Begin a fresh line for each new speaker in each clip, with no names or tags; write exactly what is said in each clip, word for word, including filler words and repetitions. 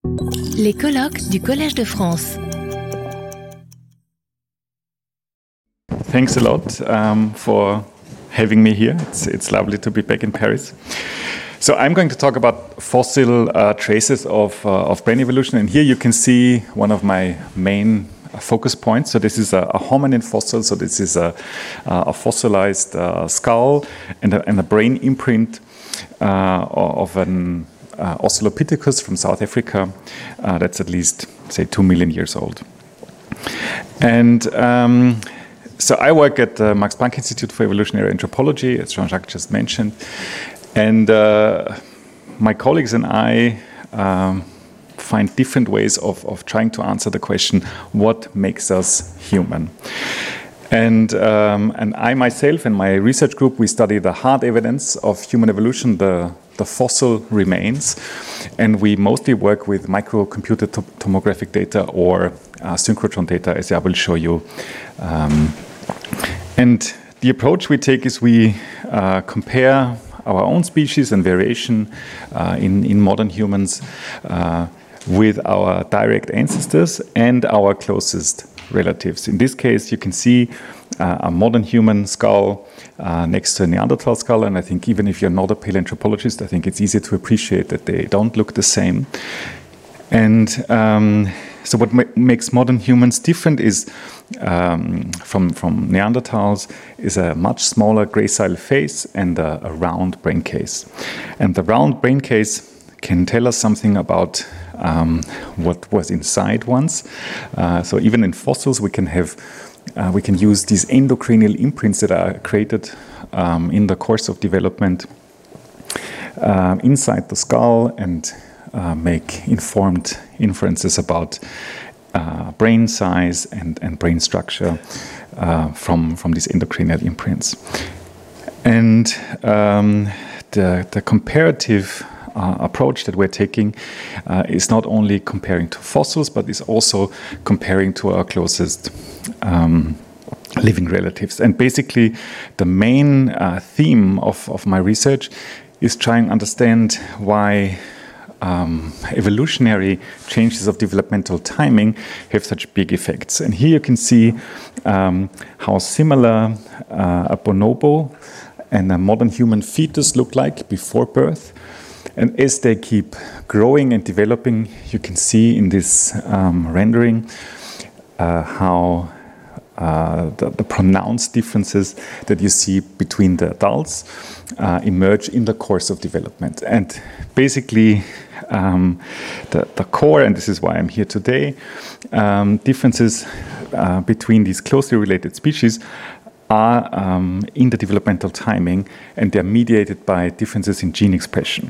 Les colloques du Collège de France.
Thanks a lot um, for having me here. It's, it's lovely to be back in Paris. So I'm going to talk about fossil uh, traces of, uh, of brain evolution. And here you can see one of my main focus points. So this is a, a hominin fossil. So this is a, a fossilized uh, skull and a, and a brain imprint uh, of an uh, Australopithecus from South Africa uh, that's at least, say, two million years old. And um, so I work at the Max Planck Institute for Evolutionary Anthropology, as Jean-Jacques just mentioned. And uh, my colleagues and I um, find different ways of, of trying to answer the question, what makes us human? And, um, and I myself and my research group, we study the hard evidence of human evolution, the, the fossil remains. And we mostly work with microcomputer to tomographic data or uh, synchrotron data, as I will show you. Um, and the approach we take is we uh, compare our own species and variation uh, in, in modern humans uh, with our direct ancestors and our closest relatives. In this case, you can see uh, a modern human skull uh, next to a Neanderthal skull, and I think even if you're not a paleoanthropologist, I think it's easy to appreciate that they don't look the same. And um, so what ma makes modern humans different is um, from, from Neanderthals is a much smaller gracile face and a, a round brain case. And the round brain case can tell us something about um, what was inside once. Uh, so even in fossils, we can have uh, we can use these endocranial imprints that are created um, in the course of development uh, inside the skull and Uh, make informed inferences about uh, brain size and, and brain structure uh, from, from these endocranial imprints. And um, the, the comparative uh, approach that we're taking uh, is not only comparing to fossils, but is also comparing to our closest um, living relatives. And basically, the main uh, theme of, of my research is trying to understand why Um, evolutionary changes of developmental timing have such big effects. And here you can see um, how similar uh, a bonobo and a modern human fetus look like before birth. And as they keep growing and developing, you can see in this um, rendering uh, how uh, the, the pronounced differences that you see between the adults uh, emerge in the course of development. And basically, Um, the, the core, and this is why I'm here today, um, differences uh, between these closely related species are um, in the developmental timing, and they're mediated by differences in gene expression.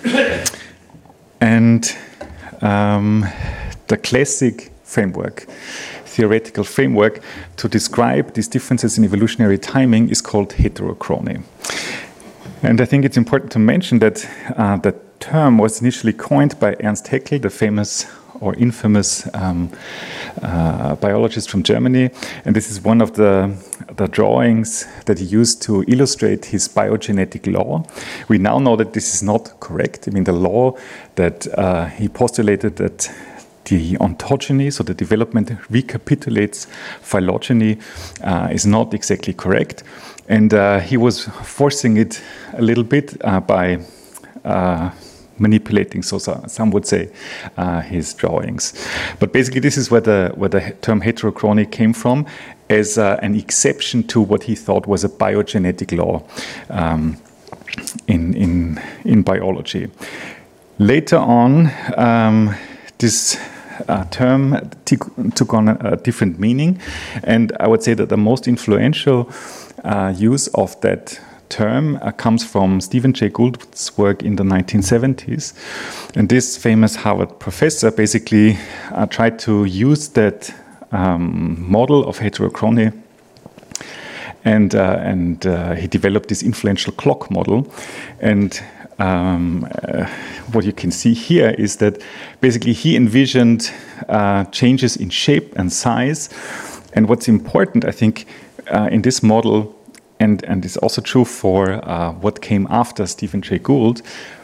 And um, the classic framework, theoretical framework to describe these differences in evolutionary timing is called heterochrony. And I think it's important to mention that uh, that term was initially coined by Ernst Haeckel, the famous or infamous um, uh, biologist from Germany. And this is one of the, the drawings that he used to illustrate his biogenetic law. We now know that this is not correct. I mean, the law that uh, he postulated that the ontogeny, so the development recapitulates phylogeny, uh, is not exactly correct. And uh, he was forcing it a little bit uh, by uh, manipulating, so some would say, uh, his drawings. But basically, this is where the where the term heterochrony came from, as uh, an exception to what he thought was a biogenetic law um, in in in biology. Later on, um, this uh, term took on a different meaning, and I would say that the most influential uh, use of that term uh, comes from Stephen Jay Gould's work in the nineteen seventies. And this famous Harvard professor basically uh, tried to use that um, model of heterochrony, and, uh, and uh, he developed this influential clock model. And um, uh, what you can see here is that basically he envisioned uh, changes in shape and size. And what's important, I think, uh, in this model, and, and it's also true for uh, what came after Stephen Jay Gould,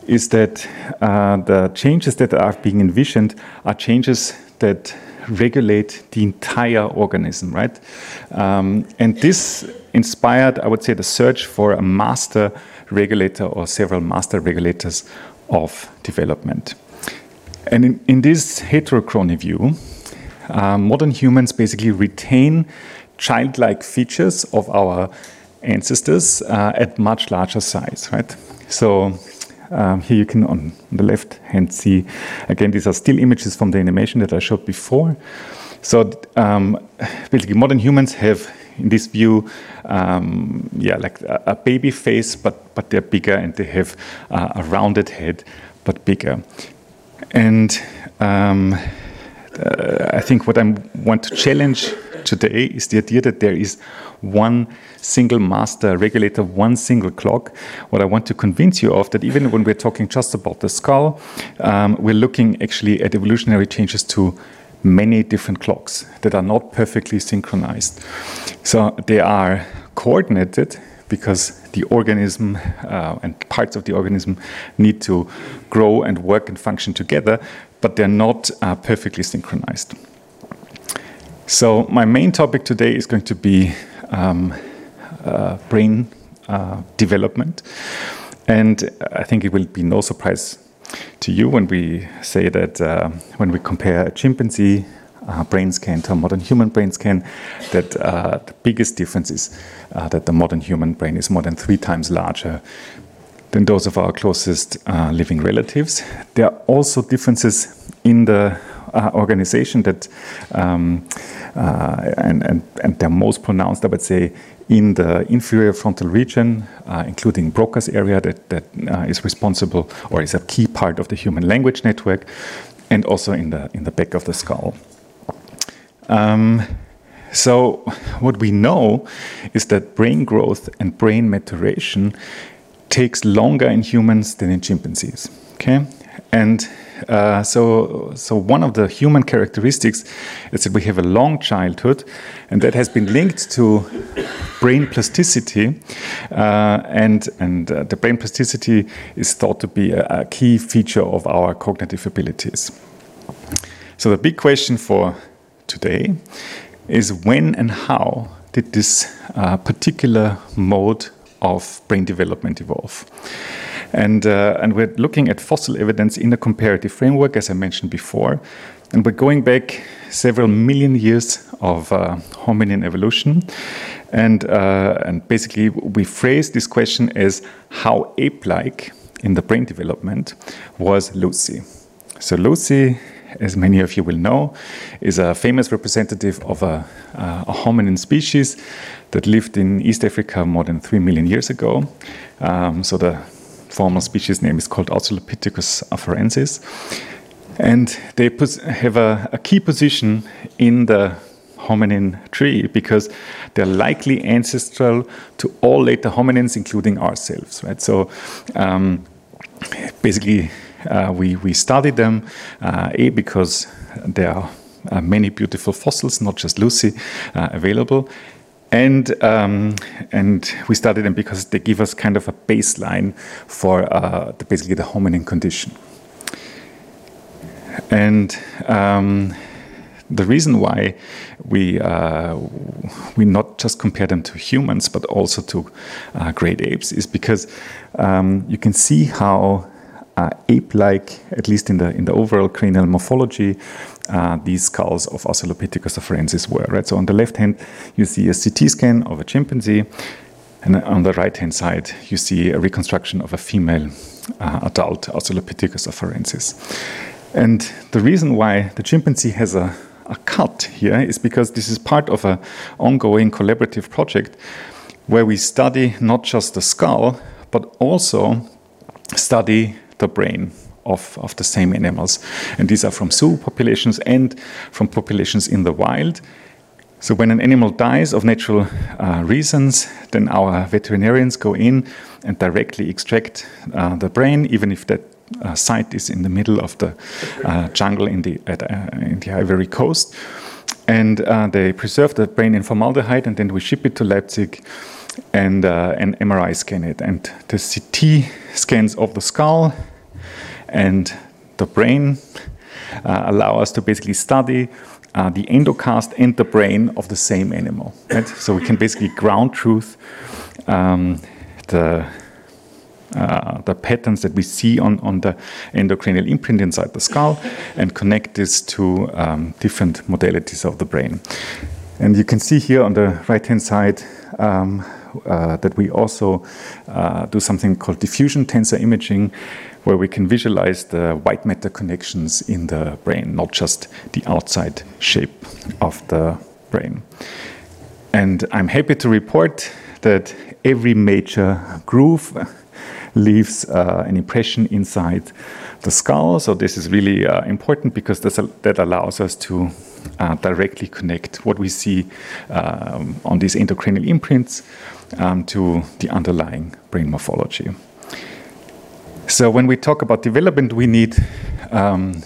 is that uh, the changes that are being envisioned are changes that regulate the entire organism, right? Um, and this inspired, I would say, the search for a master regulator or several master regulators of development. And in, in this heterochrony view, uh, modern humans basically retain childlike features of our ancestors uh, at much larger size, right? So um, here you can, on the left hand, see, again, these are still images from the animation that I showed before. So um, basically modern humans have, in this view, um, yeah, like a, a baby face, but, but they're bigger, and they have uh, a rounded head, but bigger. And um, uh, I think what I want to challenge today is the idea that there is one single master regulator, one single clock. What I want to convince you of, that even when we're talking just about the skull, um, we're looking actually at evolutionary changes to many different clocks that are not perfectly synchronized. So they are coordinated because the organism uh, and parts of the organism need to grow and work and function together, but they're not uh, perfectly synchronized. So my main topic today is going to be um, uh, brain uh, development. And I think it will be no surprise to you when we say that uh, when we compare a chimpanzee uh, brain scan to a modern human brain scan, that uh, the biggest difference is uh, that the modern human brain is more than three times larger than those of our closest uh, living relatives. There are also differences in the uh, organization that, um, uh, and, and, and they're most pronounced, I would say, in the inferior frontal region, uh, including Broca's area that, that uh, is responsible or is a key part of the human language network, and also in the, in the back of the skull. Um, so what we know is that brain growth and brain maturation takes longer in humans than in chimpanzees, okay? And uh, so, so one of the human characteristics is that we have a long childhood, and that has been linked to brain plasticity, uh, and, and uh, the brain plasticity is thought to be a, a key feature of our cognitive abilities. So the big question for today is when and how did this uh, particular mode of brain development evolve? And, uh, and we're looking at fossil evidence in a comparative framework, as I mentioned before. And we're going back several million years of uh, hominin evolution. And, uh, and basically, we phrase this question as how ape-like in the brain development was Lucy. So Lucy, as many of you will know, is a famous representative of a, uh, a hominin species that lived in East Africa more than three million years ago. Um, so the formal species name is called Australopithecus afarensis. And they have a, a key position in the hominin tree because they're likely ancestral to all later hominins, including ourselves, right? So um, basically, uh, we, we studied them, uh, A, because there are uh, many beautiful fossils, not just Lucy, uh, available. And, um, and we studied them because they give us kind of a baseline for uh, the, basically the hominin condition. And um, the reason why we, uh, we not just compare them to humans, but also to uh, great apes is because um, you can see how uh, ape-like, at least in the, in the overall cranial morphology, Uh, these skulls of Australopithecus afarensis were, right? So on the left hand, you see a C T scan of a chimpanzee, and on the right hand side, you see a reconstruction of a female uh, adult Australopithecus afarensis. And the reason why the chimpanzee has a, a cut here is because this is part of an ongoing collaborative project where we study not just the skull, but also study the brain Of, of the same animals. And these are from zoo populations and from populations in the wild. So when an animal dies of natural uh, reasons, then our veterinarians go in and directly extract uh, the brain, even if that uh, site is in the middle of the uh, jungle in the, at, uh, in the Ivory Coast. And uh, they preserve the brain in formaldehyde, and then we ship it to Leipzig and, uh, and M R I scan it. And the C T scans of the skull and the brain uh, allow us to basically study uh, the endocast and the brain of the same animal. Right? So we can basically ground truth um, the Uh, the patterns that we see on, on the endocranial imprint inside the skull and connect this to um, different modalities of the brain. And you can see here on the right-hand side um, uh, that we also uh, do something called diffusion tensor imaging, where we can visualize the white matter connections in the brain, not just the outside shape of the brain. And I'm happy to report that every major groove leaves uh, an impression inside the skull. So this is really uh, important because this, uh, that allows us to uh, directly connect what we see um, on these endocranial imprints um, to the underlying brain morphology. So when we talk about development, we need um,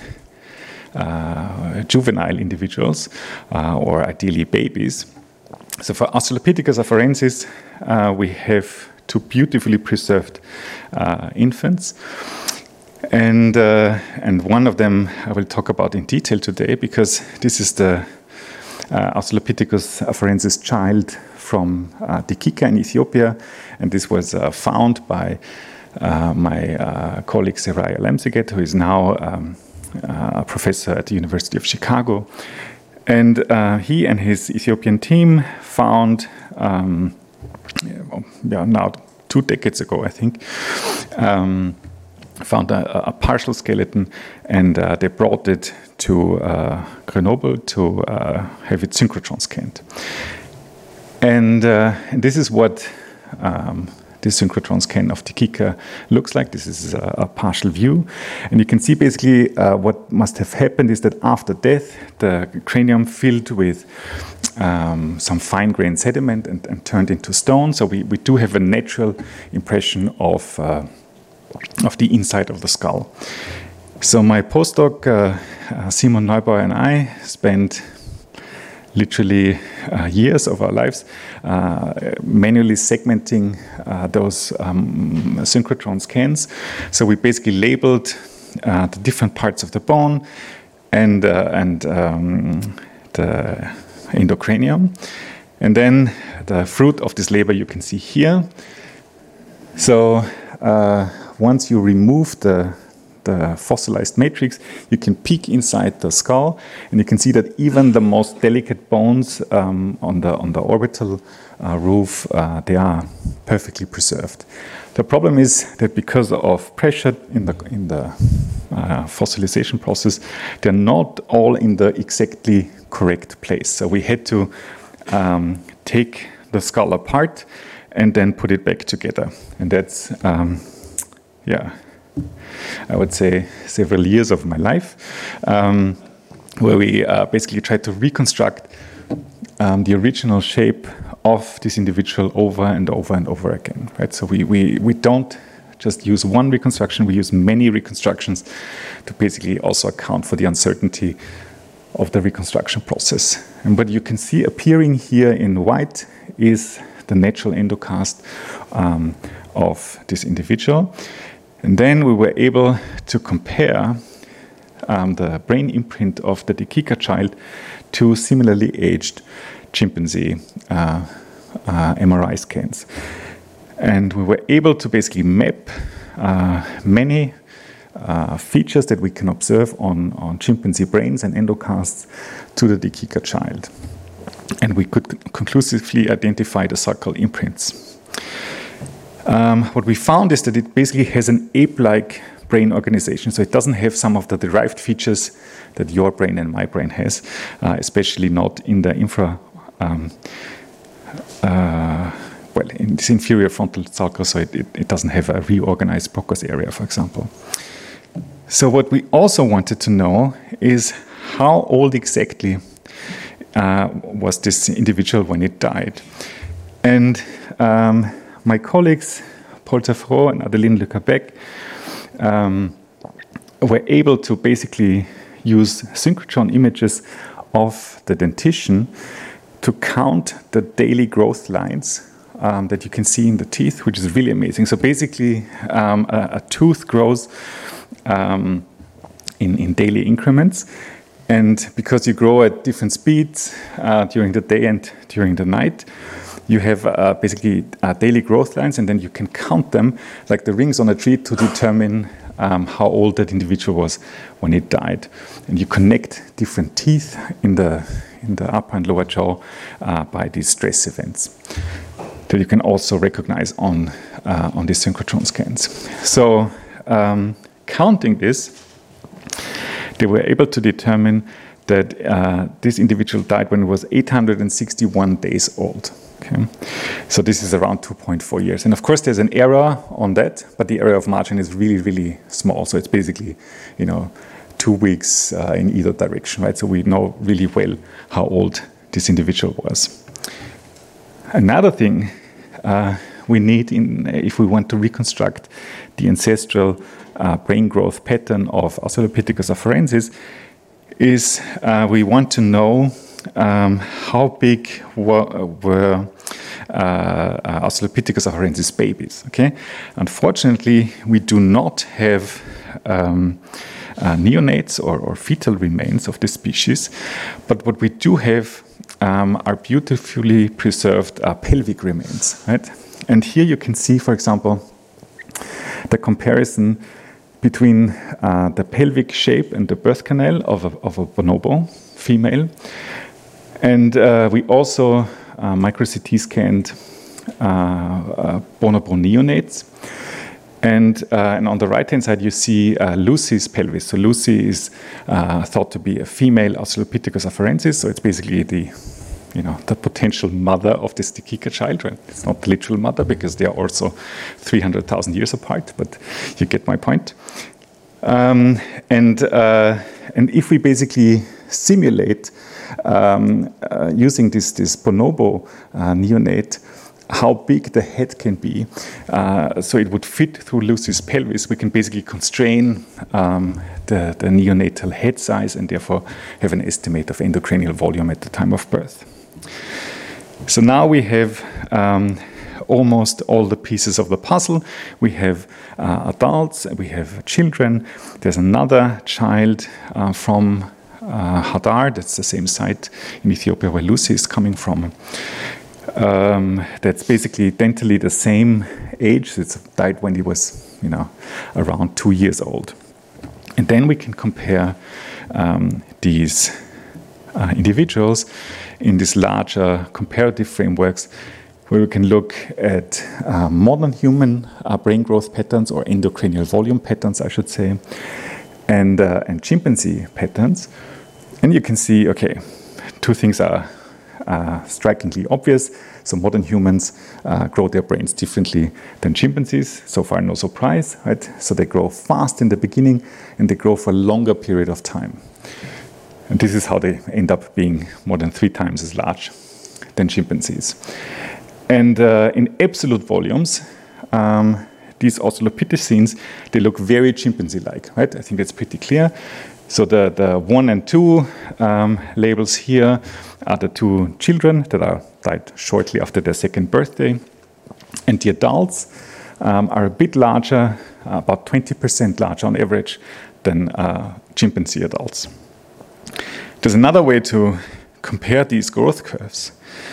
uh, juvenile individuals uh, or ideally babies. So for Australopithecus afarensis, uh, we have two beautifully preserved uh, infants. And, uh, and one of them I will talk about in detail today, because this is the uh, Australopithecus afarensis child from uh, Dikika in Ethiopia. And this was uh, found by uh, my uh, colleague Seraya Lamseget, who is now um, uh, a professor at the University of Chicago. And uh, he and his Ethiopian team found um, yeah, now two decades ago, I think, um, found a, a partial skeleton, and uh, they brought it to uh, Grenoble to uh, have it synchrotron scanned. And, uh, and this is what um, this synchrotron scan of Dikika looks like. This is a, a partial view. And you can see basically uh, what must have happened is that after death, the cranium filled with um, some fine-grained sediment and, and turned into stone. So we, we do have a natural impression of, uh, of the inside of the skull. So my postdoc, uh, uh, Simon Neubauer, and I spent literally uh, years of our lives uh, manually segmenting uh, those um, synchrotron scans. So we basically labeled uh, the different parts of the bone and, uh, and um, the endocranium. And then the fruit of this labor you can see here. So uh, once you remove the the fossilized matrix, you can peek inside the skull, and you can see that even the most delicate bones um, on the on the orbital uh, roof, uh, they are perfectly preserved. The problem is that because of pressure in the in the uh, fossilization process, they're not all in the exactly correct place. So we had to um, take the skull apart and then put it back together, and that's um, yeah. I would say several years of my life, um, where we uh, basically tried to reconstruct um, the original shape of this individual over and over and over again. Right? So we, we, we don't just use one reconstruction, we use many reconstructions to basically also account for the uncertainty of the reconstruction process. And what you can see appearing here in white is the natural endocast um, of this individual. And then we were able to compare um, the brain imprint of the Dikika child to similarly aged chimpanzee uh, uh, M R I scans. And we were able to basically map uh, many uh, features that we can observe on, on chimpanzee brains and endocasts to the Dikika child. And we could conclusively identify the sulcal imprints. Um, what we found is that it basically has an ape-like brain organization, so it doesn't have some of the derived features that your brain and my brain has, uh, especially not in the infra, um, uh, well, in this inferior frontal sulcus, so it, it, it doesn't have a reorganized Broca's area, for example. So what we also wanted to know is how old exactly uh, was this individual when it died. And um, my colleagues, Paul Tafreau and Adeline Lecabec, um, were able to basically use synchrotron images of the dentition to count the daily growth lines um, that you can see in the teeth, which is really amazing. So basically, um, a, a tooth grows um, in, in daily increments. And because you grow at different speeds uh, during the day and during the night, you have uh, basically uh, daily growth lines, and then you can count them like the rings on a tree to determine um, how old that individual was when it died. And you connect different teeth in the in the upper and lower jaw uh, by these stress events that you can also recognize on uh, on these synchrotron scans. So um, counting this, they were able to determine that uh, this individual died when he was eight hundred sixty-one days old. Okay. So this is around two point four years. And of course, there's an error on that, but the area of margin is really, really small. So it's basically, you know, two weeks uh, in either direction, right? So we know really well how old this individual was. Another thing uh, we need in, if we want to reconstruct the ancestral uh, brain growth pattern of Australopithecus afarensis is uh, we want to know um, how big were, were uh, uh, Australopithecus afarensis babies. Okay, unfortunately, we do not have um, uh, neonates or, or fetal remains of this species, but what we do have um, are beautifully preserved uh, pelvic remains. Right, and here you can see, for example, the comparison between uh, the pelvic shape and the birth canal of a, of a bonobo female. And uh, we also uh, micro-C T scanned uh, uh, bonobo neonates. And, uh, and on the right-hand side, you see uh, Lucy's pelvis. So Lucy is uh, thought to be a female Australopithecus afarensis. So it's basically the, you know, the potential mother of this Dikika child. Right? It's not the literal mother because they are also three hundred thousand years apart, but you get my point. Um, and, uh, and if we basically simulate um, uh, using this, this bonobo uh, neonate, how big the head can be, uh, so it would fit through Lucy's pelvis, we can basically constrain um, the, the neonatal head size and therefore have an estimate of endocranial volume at the time of birth. So now we have um, almost all the pieces of the puzzle. We have uh, adults, we have children. There's another child uh, from uh, Hadar, that's the same site in Ethiopia where Lucy is coming from. Um, that's basically dentally the same age. It's died when he was, you know, around two years old. And then we can compare um, these uh, individuals in these larger comparative frameworks where we can look at uh, modern human uh, brain growth patterns, or endocranial volume patterns, I should say, and, uh, and chimpanzee patterns. And you can see, okay, two things are uh, strikingly obvious. So modern humans uh, grow their brains differently than chimpanzees. So far, no surprise, right? So they grow fast in the beginning, and they grow for a longer period of time. And this is how they end up being more than three times as large than chimpanzees. And uh, in absolute volumes, um, these Australopithecines, they look very chimpanzee-like, right? I think that's pretty clear. So the, the one and two um, labels here are the two children that are died shortly after their second birthday. And the adults um, are a bit larger, uh, about twenty percent larger on average than uh, chimpanzee adults. There's another way to compare these growth curves.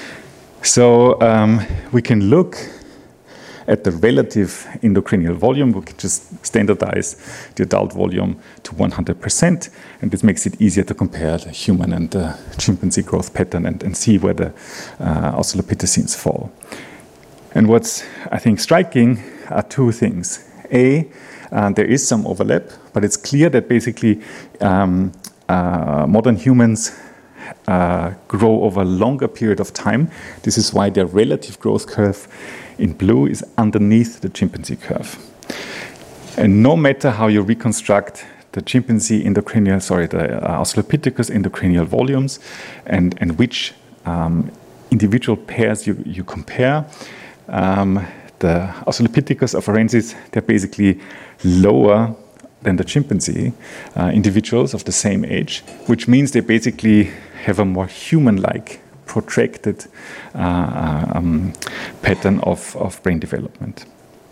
So um, we can look at the relative endocranial volume. We can just standardize the adult volume to one hundred percent, and this makes it easier to compare the human and the chimpanzee growth pattern and, and see where the uh, Australopithecines fall. And what's, I think, striking are two things. A, uh, there is some overlap, but it's clear that basically um, uh, modern humans Uh, grow over a longer period of time. This is why their relative growth curve in blue is underneath the chimpanzee curve. And no matter how you reconstruct the chimpanzee endocranial, sorry, the uh, Australopithecus endocranial volumes and, and which um, individual pairs you, you compare, um, the Australopithecus afarensis, they're basically lower than the chimpanzee uh, individuals of the same age, which means they basically have a more human-like protracted uh, um, pattern of, of brain development.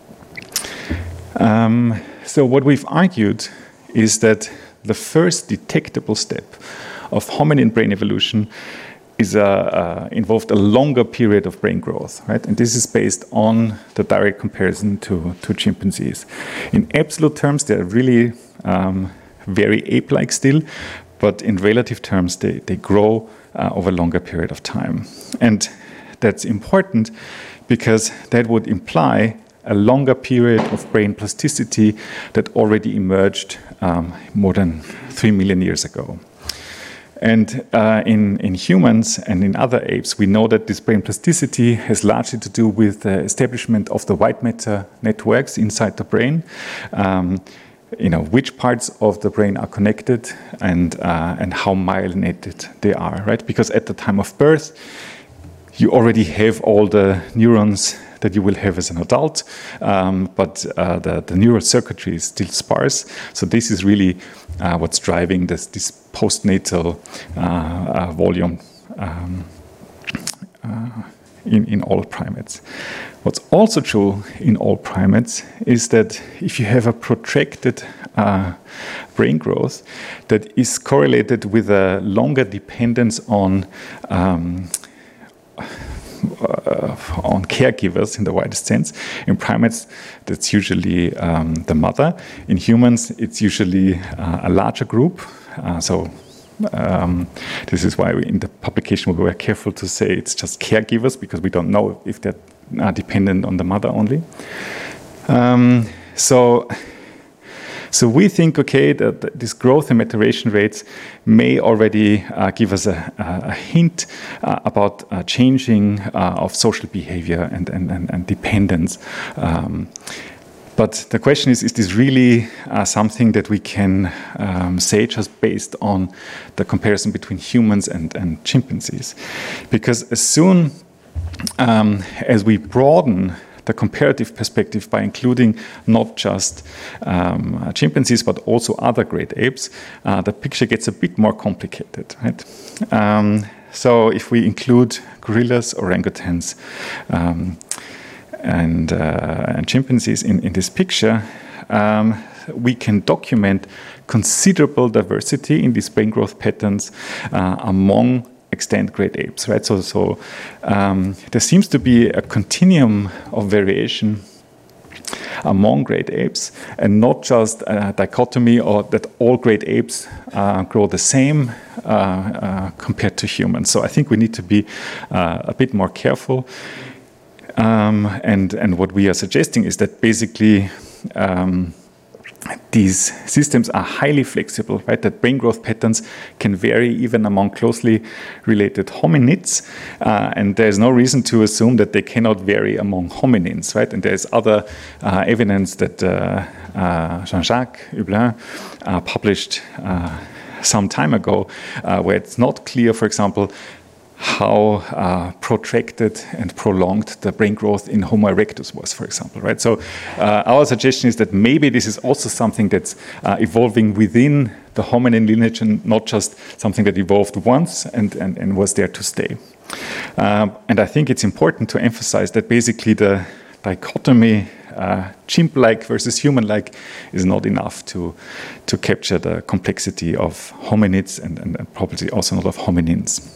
Um, so what we've argued is that the first detectable step of hominin brain evolution is a, uh, involved a longer period of brain growth, right? And this is based on the direct comparison to, to chimpanzees. In absolute terms, they're really um, very ape-like still, but in relative terms, they, they grow uh, over a longer period of time. And that's important because that would imply a longer period of brain plasticity that already emerged um, more than three million years ago. And uh, in, in humans and in other apes, we know that this brain plasticity has largely to do with the establishment of the white matter networks inside the brain. Um, you know, which parts of the brain are connected and, uh, and how myelinated they are, right? Because at the time of birth, you already have all the neurons that you will have as an adult, um, but uh, the, the neural circuitry is still sparse. So this is really uh, what's driving this, this postnatal uh, uh, volume um, uh, in, in all primates. What's also true in all primates is that if you have a protracted uh, brain growth that is correlated with a longer dependence on um, Uh, on caregivers in the widest sense. In primates, that's usually um, the mother. In humans, it's usually uh, a larger group. Uh, so um, this is why we, in the publication we were careful to say it's just caregivers, because we don't know if they're uh, dependent on the mother only. Um, so. So we think, okay, that this growth and maturation rates may already uh, give us a, a hint uh, about uh, changing uh, of social behavior and, and, and, and dependence. Um, but the question is, is this really uh, something that we can um, say just based on the comparison between humans and, and chimpanzees? Because as soon um, as we broaden the comparative perspective by including not just um, chimpanzees, but also other great apes, uh, the picture gets a bit more complicated, right? Um, so if we include gorillas, orangutans, um, and, uh, and chimpanzees in, in this picture, um, we can document considerable diversity in these brain growth patterns uh, among extant great apes, right? So, so um, there seems to be a continuum of variation among great apes, and not just a dichotomy or that all great apes uh, grow the same uh, uh, compared to humans. So I think we need to be uh, a bit more careful. Um, and, and what we are suggesting is that basically um, these systems are highly flexible, right? That brain growth patterns can vary even among closely related hominids, uh, and there's no reason to assume that they cannot vary among hominins, right? And there's other uh, evidence that uh, uh, Jean-Jacques Hublin uh, published uh, some time ago, uh, where it's not clear, for example, how uh, protracted and prolonged the brain growth in Homo erectus was, for example, right? So uh, our suggestion is that maybe this is also something that's uh, evolving within the hominin lineage and not just something that evolved once and, and, and was there to stay. Um, and I think it's important to emphasize that basically the dichotomy uh, chimp-like versus human-like is not enough to, to capture the complexity of hominids and, and probably also not of hominins.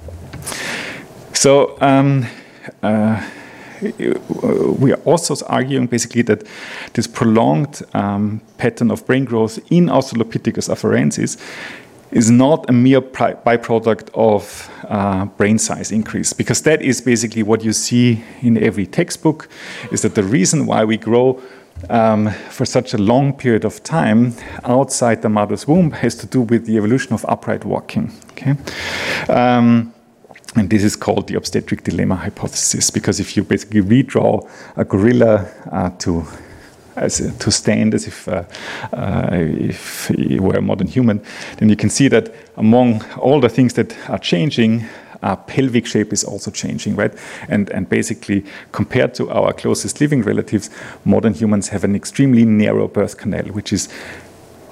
So um, uh, we are also arguing basically that this prolonged um, pattern of brain growth in Australopithecus afarensis is not a mere byproduct of uh, brain size increase, because that is basically what you see in every textbook, is that the reason why we grow um, for such a long period of time outside the mother's womb has to do with the evolution of upright walking. Okay. Um, And this is called the obstetric dilemma hypothesis, because if you basically redraw a gorilla uh, to as a, to stand as if uh, uh, if he were a modern human, then you can see that among all the things that are changing, uh, pelvic shape is also changing, right? And and basically, compared to our closest living relatives, modern humans have an extremely narrow birth canal, which is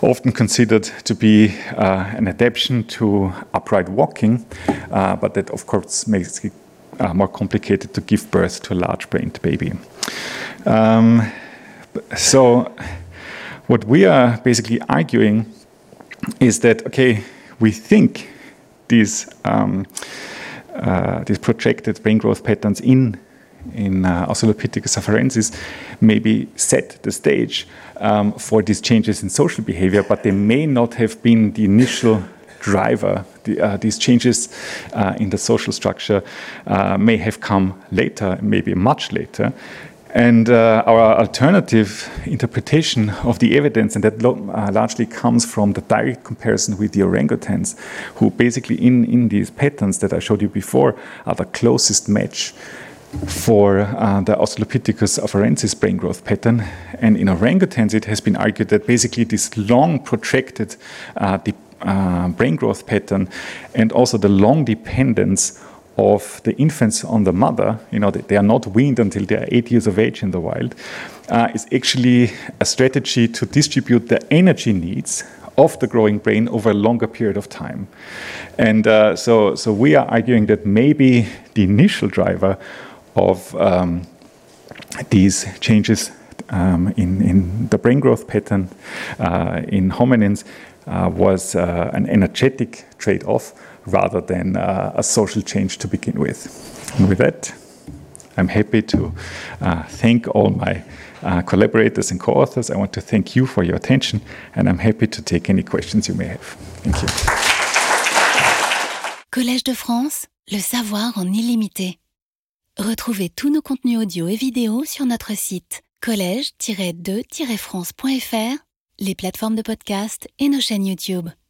often considered to be uh, an adaptation to upright walking, uh, but that of course makes it uh, more complicated to give birth to a large-brained baby. Um, so what we are basically arguing is that, okay, we think these, um, uh, these projected brain growth patterns in in uh, Australopithecus afarensis maybe set the stage um, for these changes in social behavior, but they may not have been the initial driver. The, uh, these changes uh, in the social structure uh, may have come later, maybe much later. And uh, our alternative interpretation of the evidence, and that lo- uh, largely comes from the direct comparison with the orangutans, who basically in, in these patterns that I showed you before are the closest match for uh, the Australopithecus afarensis brain growth pattern. And in orangutans, it has been argued that basically this long protracted uh, de- uh, brain growth pattern and also the long dependence of the infants on the mother, you know, they are not weaned until they are eight years of age in the wild, uh, is actually a strategy to distribute the energy needs of the growing brain over a longer period of time. And uh, so, so we are arguing that maybe the initial driver of um, these changes um, in, in the brain growth pattern uh, in hominins uh, was uh, an energetic trade-off rather than uh, a social change to begin with. And with that, I'm happy to uh, thank all my uh, collaborators and co-authors. I want to thank you for your attention, and I'm happy to take any questions you may have. Thank you.
Collège de France, le savoir en illimité. Retrouvez tous nos contenus audio et vidéo sur notre site collège tiret de tiret france point f r, les plateformes de podcast et nos chaînes YouTube.